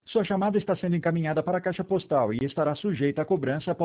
Sua chamada está sendo encaminhada para a caixa postal e estará sujeita a cobrança após